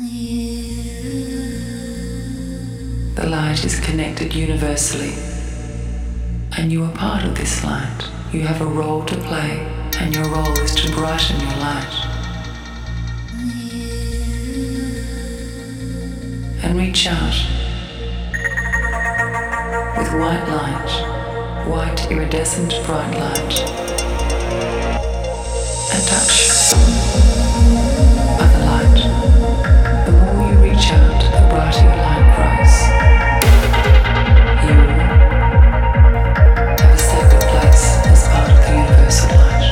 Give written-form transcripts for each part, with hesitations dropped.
The light is connected universally, and you are part of this light. You have a role to play, and your role is to brighten your light. And reach out with white light, white iridescent bright light, and touch other light. The more you reach out, the brighter your light grows. You have a sacred place as part of the universal light.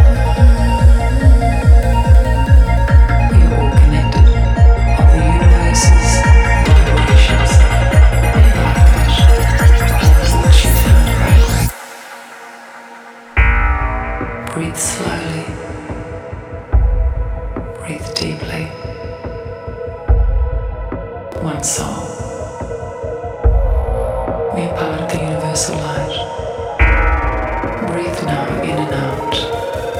We are all connected of the universe's vibrations. Which you found right. Breathe slowly. Breathe deeply. One soul. We are part of the universal light. Breathe now in and out.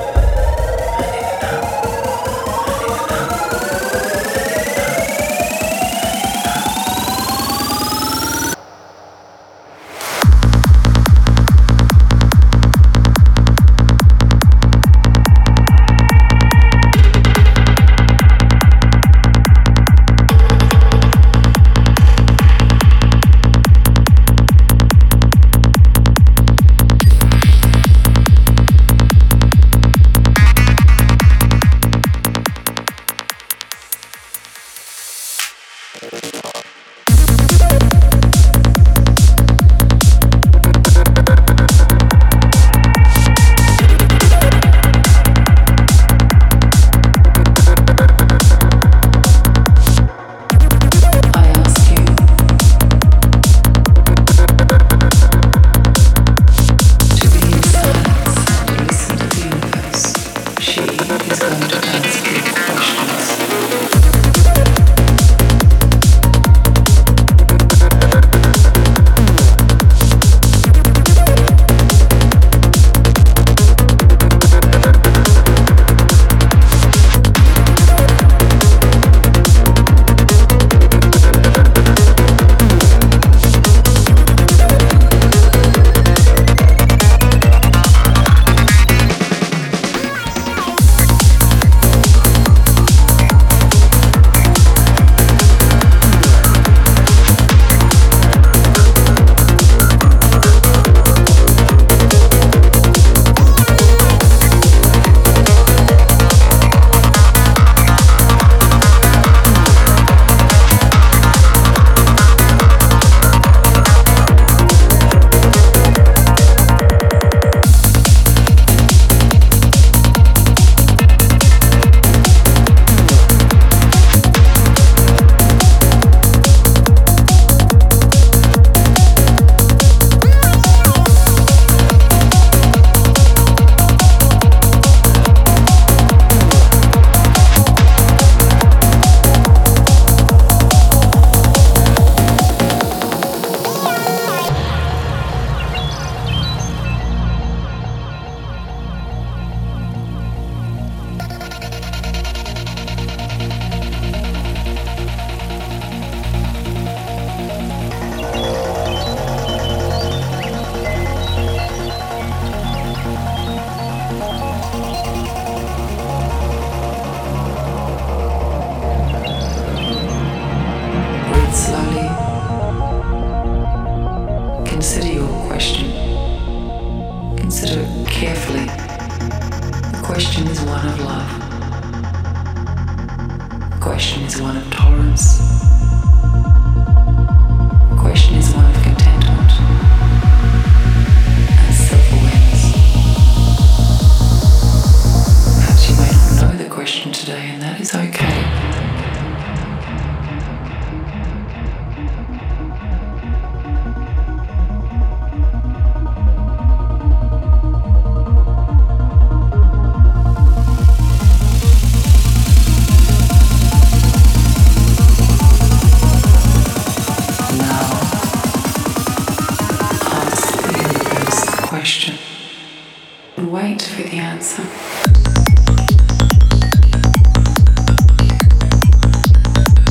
Wait for the answer.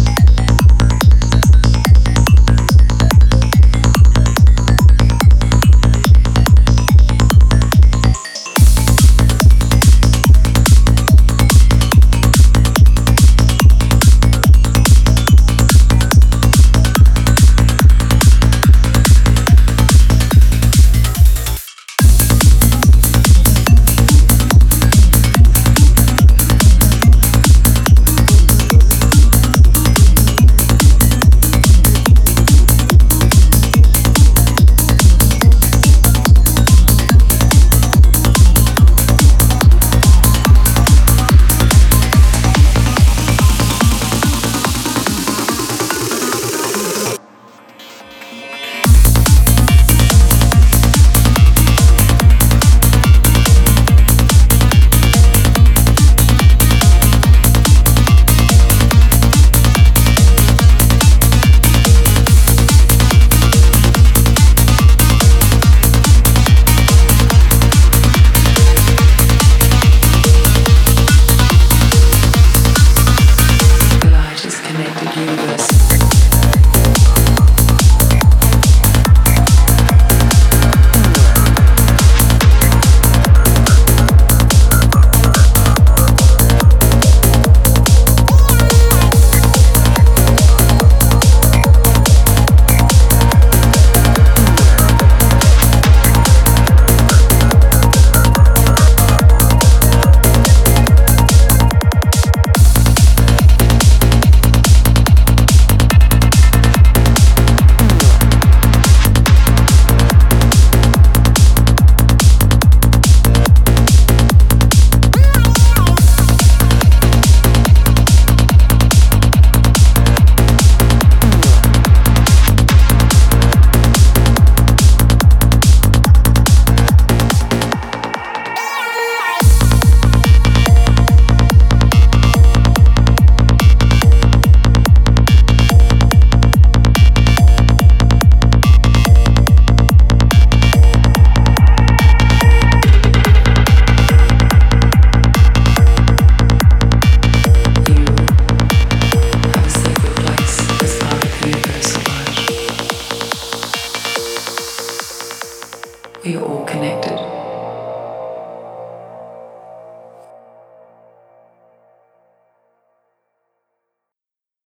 We are all connected.